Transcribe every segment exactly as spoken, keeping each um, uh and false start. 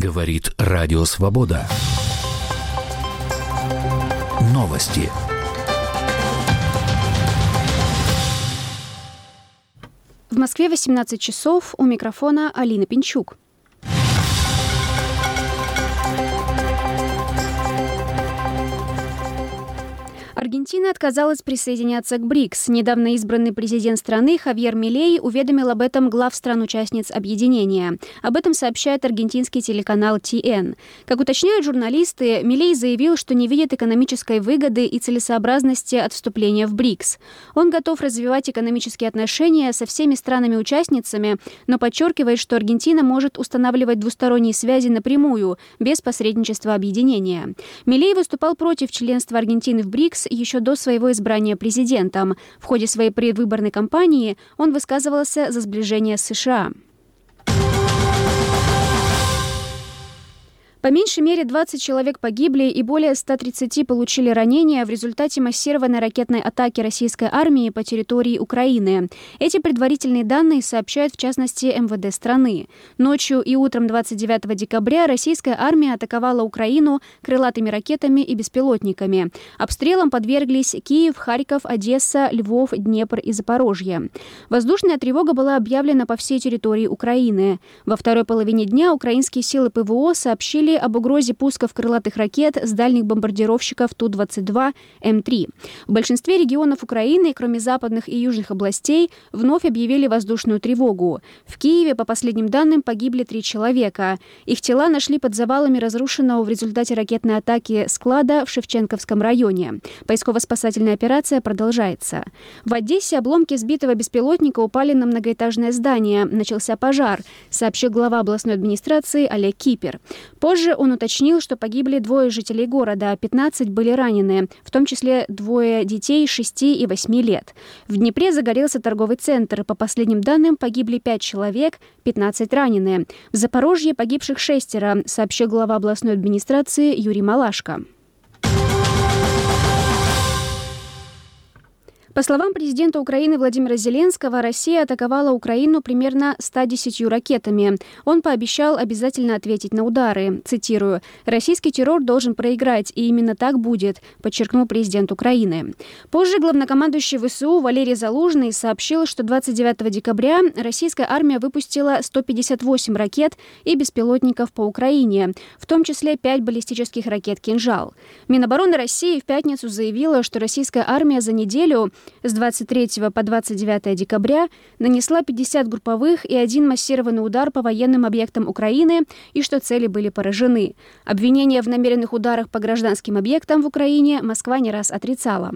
Говорит Радио Свобода. Новости. В Москве восемнадцать часов, у микрофона Алина Пинчук. Аргентина отказалась присоединяться к БРИКС. Недавно избранный президент страны Хавьер Милей уведомил об этом глав стран-участниц объединения. Об этом сообщает аргентинский телеканал Ти Эн. Как уточняют журналисты, Милей заявил, что не видит экономической выгоды и целесообразности от вступления в БРИКС. Он готов развивать экономические отношения со всеми странами-участницами, но подчеркивает, что Аргентина может устанавливать двусторонние связи напрямую, без посредничества объединения. Милей выступал против членства Аргентины в БРИКС еще до своего избрания президентом. В ходе своей предвыборной кампании он высказывался за сближение с США. По меньшей мере двадцать человек погибли и более ста тридцати получили ранения в результате массированной ракетной атаки российской армии по территории Украины. Эти предварительные данные сообщают в частности эм вэ дэ страны. Ночью и утром двадцать девятого декабря российская армия атаковала Украину крылатыми ракетами и беспилотниками. Обстрелам подверглись Киев, Харьков, Одесса, Львов, Днепр и Запорожье. Воздушная тревога была объявлена по всей территории Украины. Во второй половине дня украинские силы пэ вэ о сообщили об угрозе пусков крылатых ракет с дальних бомбардировщиков Ту двадцать два Эм три. В большинстве регионов Украины, кроме западных и южных областей, вновь объявили воздушную тревогу. В Киеве, по последним данным, погибли три человека. Их тела нашли под завалами разрушенного в результате ракетной атаки склада в Шевченковском районе. Поисково-спасательная операция продолжается. В Одессе обломки сбитого беспилотника упали на многоэтажное здание. Начался пожар, сообщил глава областной администрации Олег Кипер. Позже он уточнил, что погибли двое жителей города, пятнадцать были ранены, в том числе двое детей шести и восьми лет. В Днепре загорелся торговый центр. По последним данным, погибли пять человек, пятнадцать ранены. В Запорожье погибших шестеро, сообщил глава областной администрации Юрий Малашко. По словам президента Украины Владимира Зеленского, Россия атаковала Украину примерно ста десятью ракетами. Он пообещал обязательно ответить на удары. Цитирую: «Российский террор должен проиграть, и именно так будет», подчеркнул президент Украины. Позже главнокомандующий вэ эс у Валерий Залужный сообщил, что двадцать девятого декабря российская армия выпустила сто пятьдесят восемь ракет и беспилотников по Украине, в том числе пять баллистических ракет «Кинжал». Минобороны России в пятницу заявила, что российская армия за неделю с двадцать третьего по двадцать девятое декабря нанесла пятьдесят групповых и один массированный удар по военным объектам Украины и что цели были поражены. Обвинения в намеренных ударах по гражданским объектам в Украине Москва не раз отрицала.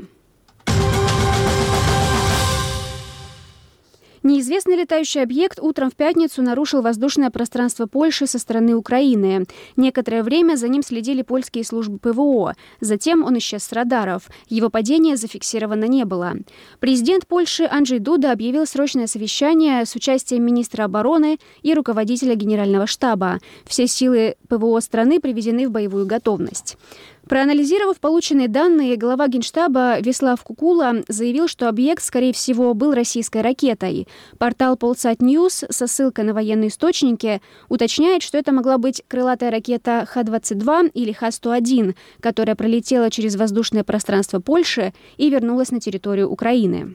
Неизвестный летающий объект утром в пятницу нарушил воздушное пространство Польши со стороны Украины. Некоторое время за ним следили польские службы пэ вэ о. Затем он исчез с радаров. Его падение зафиксировано не было. Президент Польши Анджей Дуда объявил срочное совещание с участием министра обороны и руководителя генерального штаба. Все силы пэ вэ о страны приведены в боевую готовность. Проанализировав полученные данные, глава Генштаба Веслав Кукула заявил, что объект, скорее всего, был российской ракетой. Портал Полсат Ньюс со ссылкой на военные источники уточняет, что это могла быть крылатая ракета Ха двадцать два или Ха сто один, которая пролетела через воздушное пространство Польши и вернулась на территорию Украины.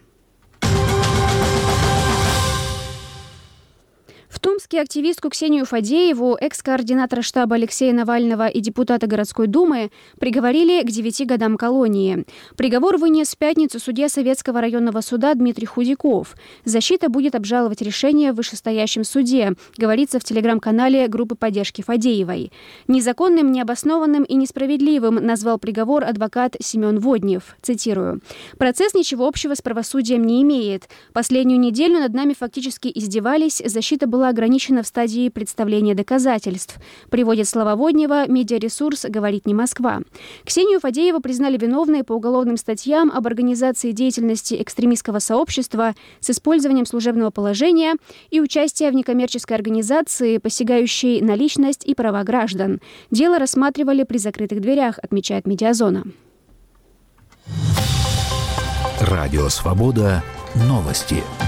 В Томске активистку Ксению Фадееву, экс-координатора штаба Алексея Навального и депутата городской думы, приговорили к девяти годам колонии. Приговор вынес в пятницу судья Советского районного суда Дмитрий Худяков. Защита будет обжаловать решение в вышестоящем суде, говорится в телеграм-канале группы поддержки Фадеевой. Незаконным, необоснованным и несправедливым назвал приговор адвокат Семен Воднев. Цитирую: «Процесс ничего общего с правосудием не имеет. Последнюю неделю над нами фактически издевались, защита была ограничена в стадии представления доказательств», приводит слова Воднева медиаресурс «Говорит не Москва». Ксению Фадееву признали виновной по уголовным статьям об организации деятельности экстремистского сообщества с использованием служебного положения и участия в некоммерческой организации, посягающей на личность и права граждан. Дело рассматривали при закрытых дверях, отмечает Медиазона. Радио «Свобода». Новости.